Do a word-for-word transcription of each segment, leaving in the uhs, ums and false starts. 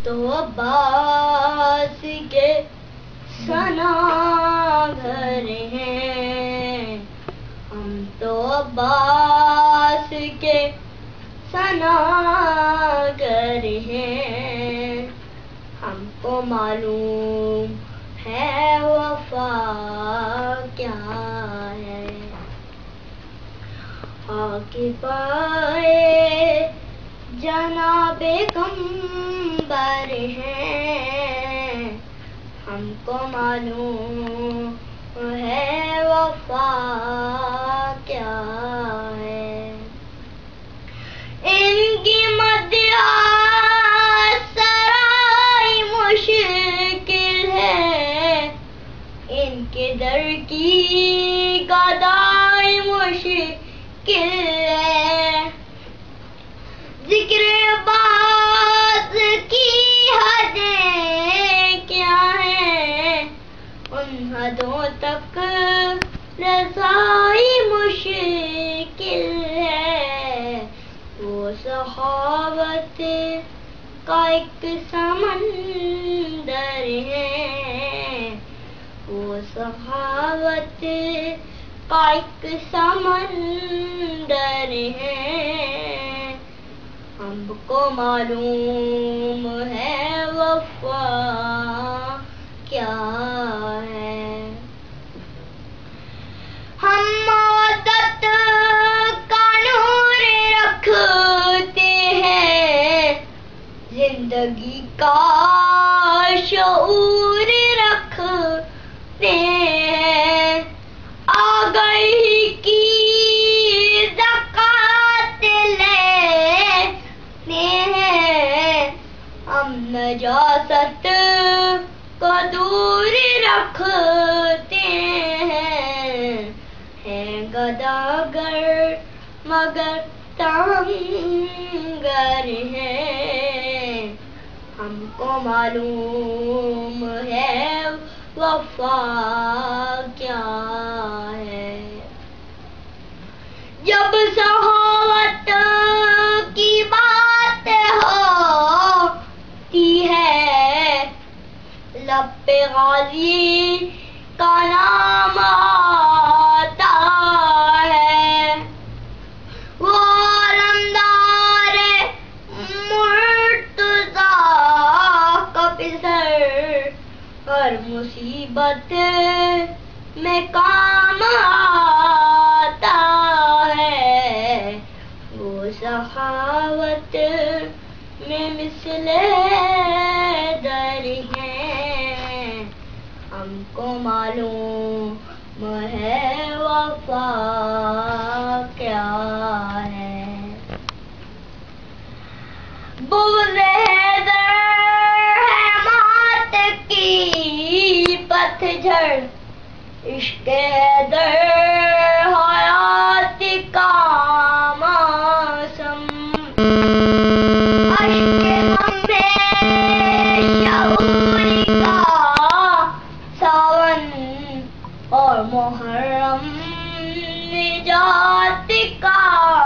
تو عباس کے ثنا گھر ہیں، ہم تو عباس کے ثنا گر ہیں، ہم کو معلوم ہے وفا کیا ہے، خاک پائے جناب پیغمبر ہیں، ہم کو معلوم ہے وفا کیا ہے، ان کی مدیح سرائی مشکل ہے، ان کے در کی گدائی مشکل ہے، ذکر عباس کی حدیں کیا ہیں، ان حدوں تک رسائی مشکل ہے، وہ سخاوت کا ایک سمندر ہے، وہ سخاوت کا ایک سمندر ہے، ہم کو معلوم ہے وفا کیا ہے، ہم مودت کا نور رکھتے ہیں، زندگی کا شعور رکھتے ہیں، آگہی کی زکوٰۃ لیتے ہیں، ہم نجاست کو دور رکھتے ہیں، ہیں گداگر مگر تنگر ہیں، ہم کو معلوم ہے وفا کیا ہے، جب سخاوت کی بات ہوتی ہے، لب پہ غازی کا نام آتا ہے، وہ علمدار مرتضیٰ کا پسر ہر مصیبت میں کام آتا ہے، وہ سخاوت میں مثل در ہیں، ہم کو معلوم ہے وفا کیا ہے، بغض حیدر ہے موت کی پتجھڑ، عشق حیدر حیات کا موسم، اشک غم میں شعور کا ساون، اور محرم نجات کا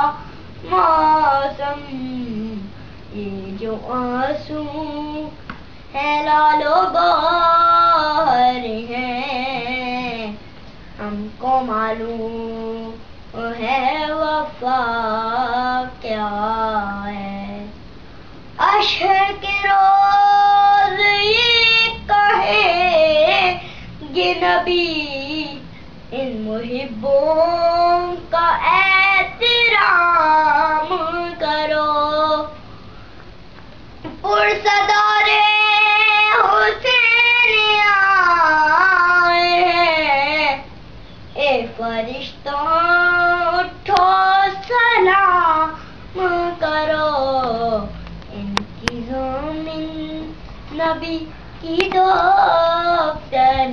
موسم، یہ جو آنسو ہے لال و گوہر ہیں، ہم کو معلوم ہے وفا کیا ہے، اشہر کے روز یہ کہیں گے نبی، ان محبوں کا احترام کرو، پرصدار حسین آئے ہیں، اے فرشتوں اٹھو سلام کرو، ان کی ضامن نبی کی دفتر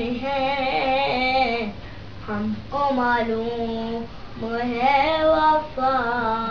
ہیں، ہم کو معلوم ہے وفا